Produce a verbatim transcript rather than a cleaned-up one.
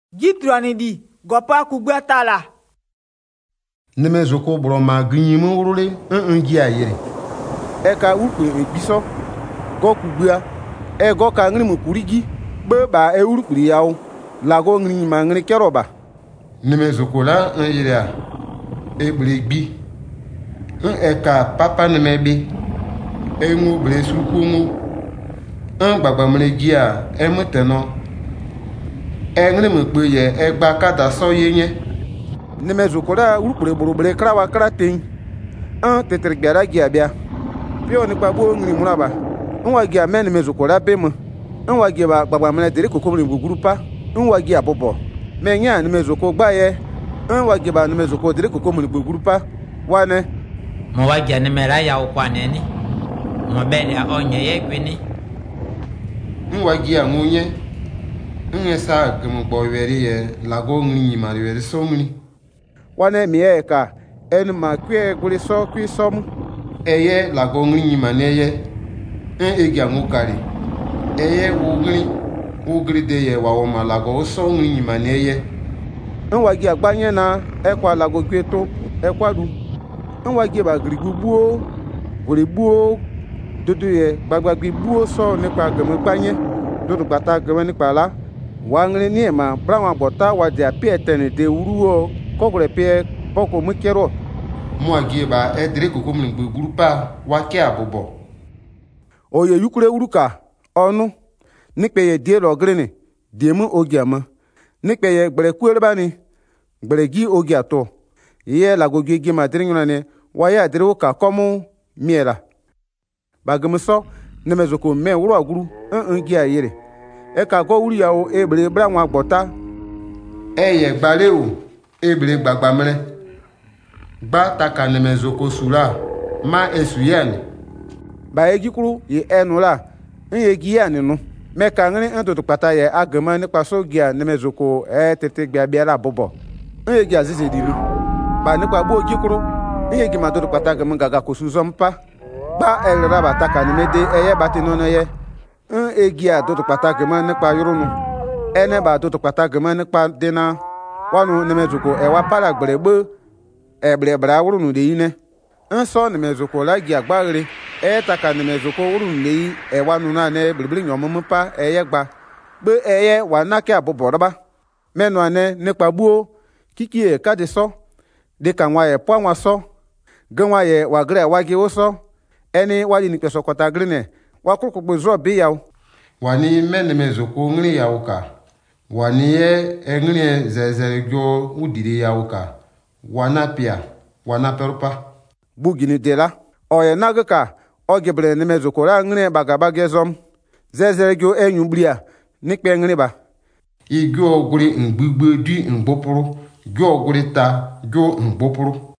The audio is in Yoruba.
Gitroni di gopa kugbe tala. Neme zoko bro ma ginyimu wurule un un gi ayere. E ka ukwe e biso go kugbua e go ka ngri mu kurigi be ba e urukuri yawo la go ngri ma ngri keroba. Neme zoko la un yere a e bregbi un e ka papa neme bi e mu bre suku mu un gbagba mre gi a e muteno e ngri mu pe ye e gba kada so yenye. Neme zoko la urukuri borobere krawa kraten un tetre gbara gi abia pio ni pa bo ngri muraba nwa gi amen me zoko la bem nwa gi ba gbagba mre dere kokomri gugurupa nwa gi abobo me nya ni me zoko gba ye nwa gi ba ni me zoko dere kokomri gugurupa wane mo wa gi ni me ra ya ukwa neni mo be ya onye ye gwini Nwa gi anwunye nwe sa gem gbo were ye lago ngri ma were so ngri wane mi e ka en ma kwe guri so kwi som eye lago ngri ma neye en egi anwukari eye wugri wugri de ye wa wo ma lago so ngri ma neye nwa gi agbanye na ekwa lago kweto ekwa du nwa gi ba grigbuo guri buo dodo ye gbagbagbi buo so nípa gem gbanye dodo gbata gem nípa la wa ngri ni ma brawa bota wa de apie tene de uruo kokore pe poko mukero mo agi ba e dere kokomri gugurupa wa ke abobo oye yukure uruka onu nipe ye die lo grene die mu ogiama nipe ye gbere kuere bani gbere gi ogiato ye la gogi gi ma dringa ne wa ya dere ka komu miela bagamso ne mezoko me wuro aguru un un gi ayere e ka go wuri yawo e gbere bra won agbota e ye gbale o e gbere gbagba mre gba taka ne mezoko sura ma esuyeni ba ejikuru ye enula nye gi ya ninu me ka ngri ntutu pata ye agama nípa so gi a nemezoko e tete gba bia la bobo nye gi azize dilu ba nípa bo ejikuru nye gi ma tutu pata gama gaga ko suzompa ba elra ba taka ni mede eye batino no ye n egi a tutu pata gama nípa yorunu ene ba tutu pata gama nípa dena wanu nemezoko e wa para gberebe e brebra wurunu de ine nso nemezoko la gi agbagre e taka ni mezoko urun le e wanu na ne blibli nyomo pa e ye gba gbe e ye wa na ke abobo ba menu ane nípa buo kiki e ka de so de kan wa e po wa so gan wa ye wa gre wa gi wo so eni wa ni peso kota grene wa kuku gbo zo bi yawo wani men mezoko ngri yawuka wani e ngri zeze jo udire yawuka wana pia wana perupa bugini de la oye nagaka ogebre ne mezoko ra ngre bagaba gezom zezere go enyubria nikpe ngre ba igwe oguri ngbugbe di ngbopuru gwe oguri ta gwe ngbopuru